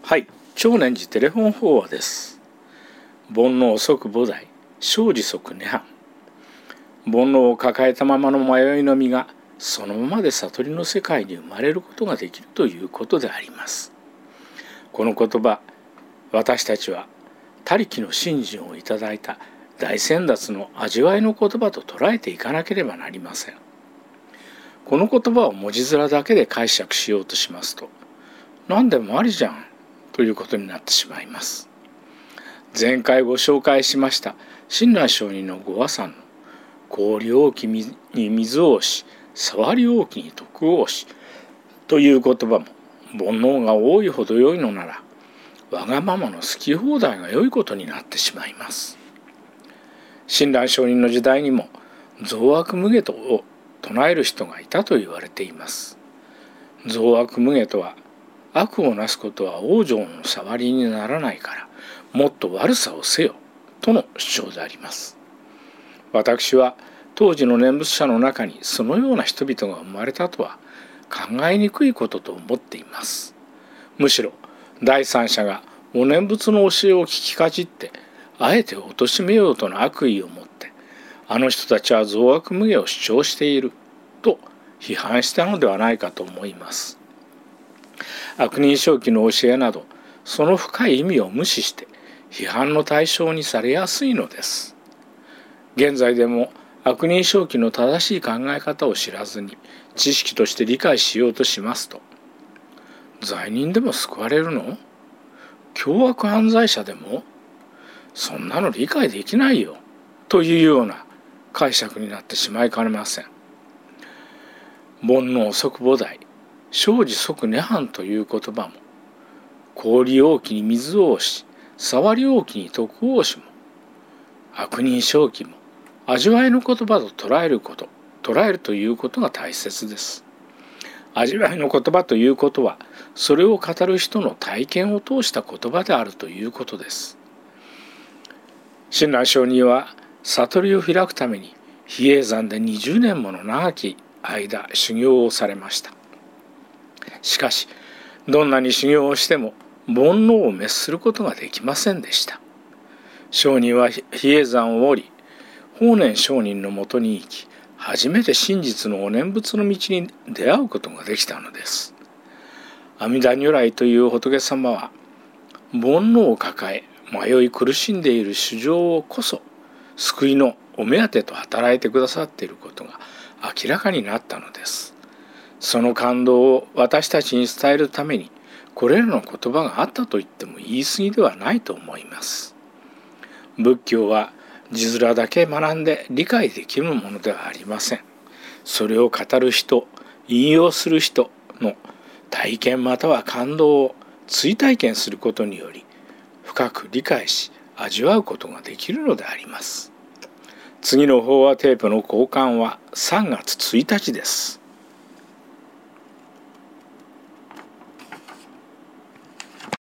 はい、長年寺テレフォン法話です。煩悩即菩提、生死即涅槃。煩悩を抱えたままの迷いの身がそのままで悟りの世界に生まれることができるということであります。この言葉、私たちは他力の信心をいただいた大先達の味わいの言葉と捉えていかなければなりません。この言葉を文字面だけで解釈しようとしますと、何でもありじゃんということになってしまいます。前回ご紹介しました親鸞上人のご和算の氷大きに水を押し、触り大きに徳を押しという言葉も、煩悩が多いほど良いのならわがままの好き放題が良いことになってしまいます。親鸞上人の時代にも増悪無下を唱える人がいたと言われています。増悪無下とは、悪をなすことは往生の触りにならないからもっと悪さをせよとの主張であります。私は当時の念仏者の中にそのような人々が生まれたとは考えにくいことと思っています。むしろ第三者がお念仏の教えを聞きかじってあえて貶めようとの悪意を持って、あの人たちは増悪無下を主張していると批判したのではないかと思います。悪人正気の教えなどその深い意味を無視して批判の対象にされやすいのです。現在でも悪人正気の正しい考え方を知らずに知識として理解しようとしますと、罪人でも救われるの？凶悪犯罪者でも？そんなの理解できないよというような解釈になってしまいかねません。煩悩即菩提、生死即涅槃という言葉も、氷大きに水を押し、触り大きに徳を押しも、悪人正気も味わいの言葉と捉えるということが大切です。味わいの言葉ということは、それを語る人の体験を通した言葉であるということです。親鸞上人は悟りを開くために比叡山で20年もの長き間修行をされました。しかしどんなに修行をしても煩悩を滅することができませんでした。上人は比叡山を降り、法然上人のもとに行き、初めて真実のお念仏の道に出会うことができたのです。阿弥陀如来という仏様は、煩悩を抱え迷い苦しんでいる衆生をこそ救いのお目当てと働いてくださっていることが明らかになったのです。その感動を私たちに伝えるために、これらの言葉があったと言っても言い過ぎではないと思います。仏教は字面だけ学んで理解できるものではありません。それを語る人、引用する人の体験または感動を追体験することにより、深く理解し味わうことができるのであります。次の法話テープの交換は3月1日です。